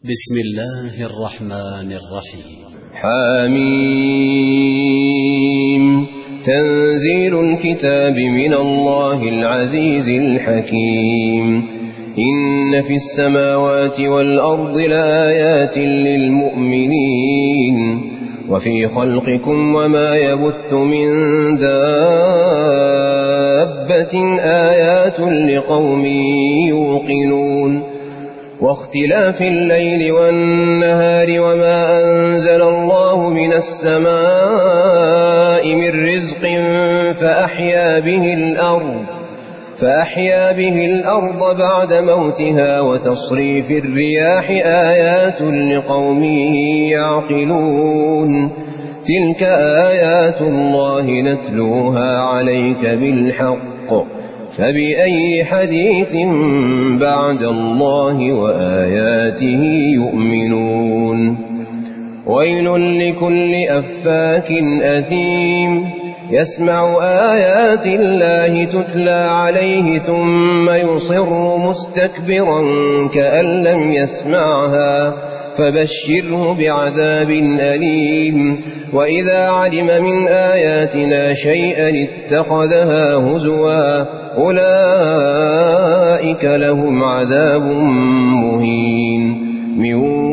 بسم الله الرحمن الرحيم. حميم. تنزيل الكتاب من الله العزيز الحكيم. إن في السماوات والأرض لآيات للمؤمنين وفي خلقكم وما يبث من دابة آيات لقوم يوقنون. واختلاف الليل والنهار وما أنزل الله من السماء من رزق فأحيا به الأرض بعد موتها وتصريف الرياح آيات لقوم يعقلون. تلك آيات الله نتلوها عليك بالحق فبأي حديث بعد الله وآياته يؤمنون. ويل لكل أفاك أثيم يسمع آيات الله تتلى عليه ثم يصر مستكبرا كأن لم يسمعها فبشره بعذاب أليم. وإذا علم من آياتنا شيئا اتخذها هزوا أولئك لهم عذاب مهين. من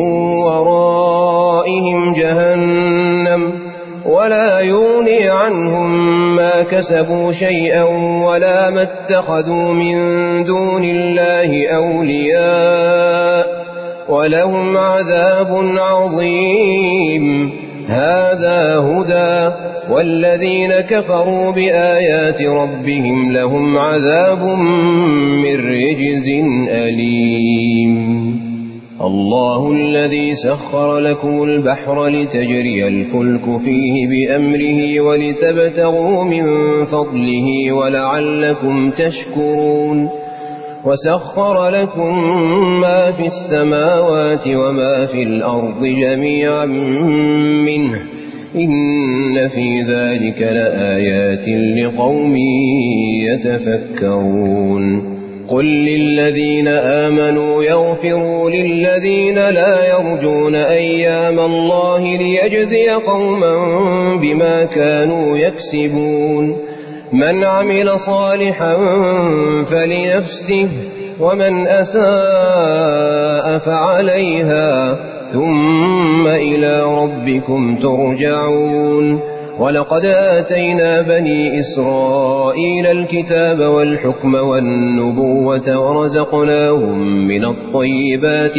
ورائهم جهنم ولا يغني عنهم ما كسبوا شيئا ولا ما اتخذوا من دون الله أولياء ولهم عذاب عظيم. هذا هدى والذين كفروا بآيات ربهم لهم عذاب من رجز أليم. الله الذي سخر لكم البحر لتجري الفلك فيه بأمره ولتبتغوا من فضله ولعلكم تشكرون. وسخر لكم ما في السماوات وما في الأرض جميعا منه إن في ذلك لآيات لقوم يتفكرون. قل للذين آمنوا يغفروا للذين لا يرجون أيام الله ليجزي قوما بما كانوا يكسبون. من عمل صالحا فلنفسه ومن أساء فعليها ثم إلى ربكم ترجعون. ولقد آتينا بني إسرائيل الكتاب والحكم والنبوة ورزقناهم من الطيبات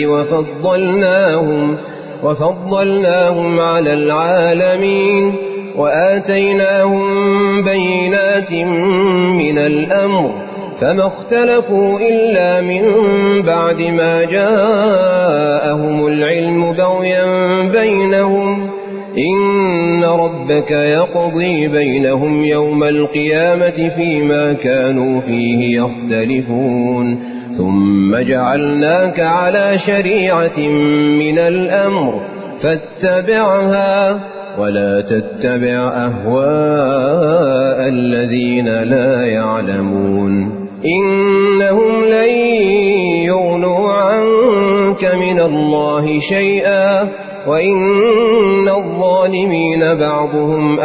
وفضلناهم على العالمين وآتيناهم بينات من الأمر فما اختلفوا إلا من بعد ما جاءهم العلم بغيا بينهم. إن ربك يقضي بينهم يوم القيامة فيما كانوا فيه يختلفون. ثم جعلناك على شريعة من الأمر فاتبعها ولا تتبع أهواء الذين لا يعلمون. إنهم لن يغنوا عنك من الله شيئا وإن الظالمين بعضهم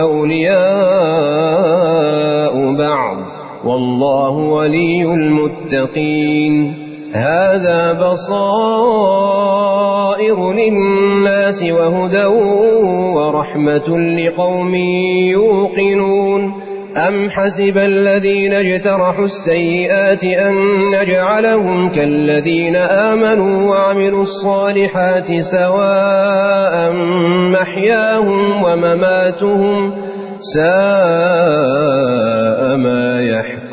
أولياء بعض والله ولي المتقين. هذا بصائر للناس وهدى ورحمة لقوم يوقنون. أم حسب الذين اجترحوا السيئات أن نجعلهم كالذين آمنوا وعملوا الصالحات سواء محياهم ومماتهم ساء ما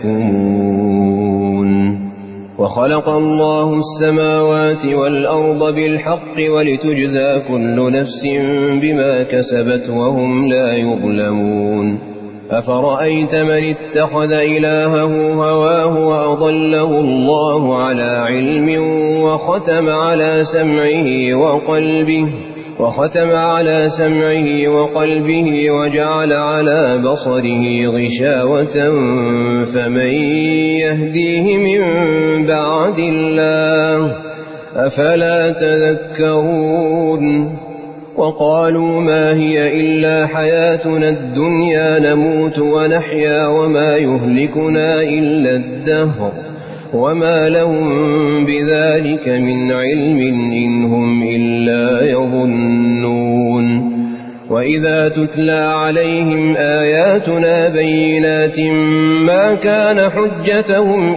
يحكمون. وخلق الله السماوات والأرض بالحق ولتجزى كل نفس بما كسبت وهم لا يظلمون. أفرأيت من اتخذ إلهه هواه وأضله الله على علم وختم على سمعه وقلبه وجعل على بصره غشاوة فمن يهديه من بعد الله أفلا تذكرون وقالوا ما هي إلا حياتنا الدنيا نموت ونحيا وما يهلكنا إلا الدهر وما لهم بذلك من علم إن هم إلا يظنون وإذا تتلى عليهم آياتنا بينات ما كان حجتهم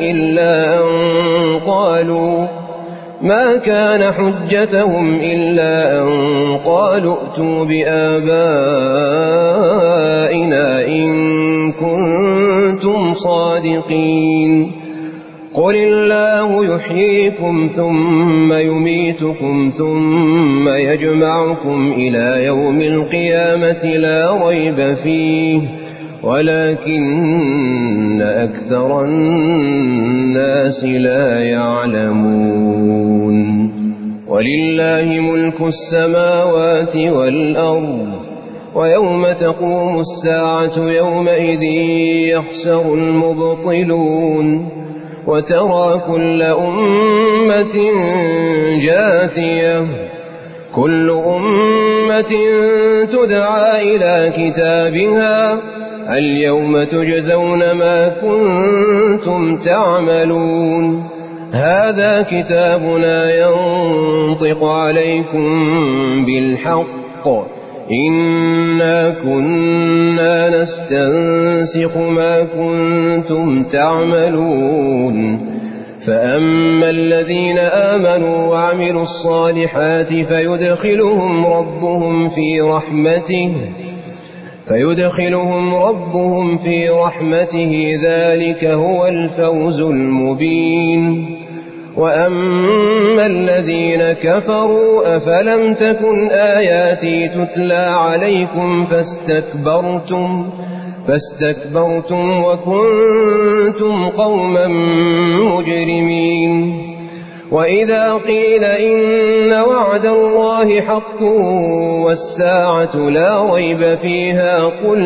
إلا أن قالوا ائتوا بآبائنا إن كنتم صادقين قل الله يحييكم ثم يميتكم ثم يجمعكم إلى يوم القيامة لا ريب فيه ولكن أكثر الناس لا يعلمون ولله ملك السماوات والأرض ويوم تقوم الساعة يومئذ يخسر المبطلون وترى كل أمة جاثية كل أمة تدعى إلى كتابها اليوم تجزون ما كنتم تعملون هذا كتابنا ينطق عليكم بالحق إنا كنا نستنسخ ما كنتم تعملون فأما الذين آمنوا وعملوا الصالحات فيدخلهم ربهم في رحمته ذلك هو الفوز المبين وأما الذين كفروا أفلم تكن آياتي تتلى عليكم فاستكبرتم وكنتم قوما مجرمين وإذا قيل إن وعد الله حق والساعة لا ريب فيها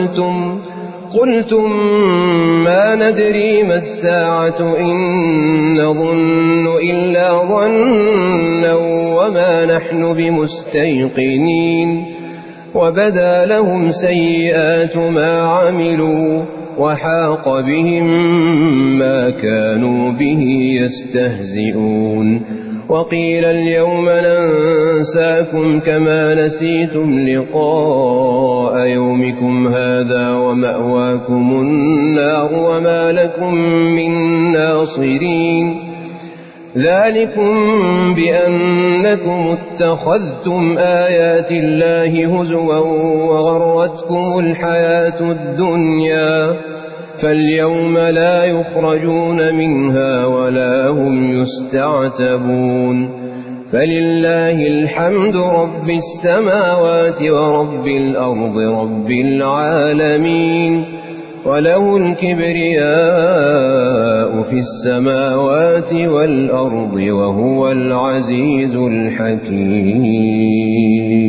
قلتم ما ندري ما الساعة إن نظن إلا ظنا وما نحن بمستيقنين وبدا لهم سيئات ما عملوا وحاق بهم ما كانوا به يستهزئون وقيل اليوم ننساكم كما نسيتم لقاء يومكم هذا ومأواكم النار وما لكم من ناصرين ذلكم بأنكم اتخذتم آيات الله هزوا وغرتكم الحياة الدنيا فاليوم لا يخرجون منها ولا هم يستعتبون فلله الحمد رب السماوات ورب الأرض رب العالمين وله الكبرياء في السماوات والأرض وهو العزيز الحكيم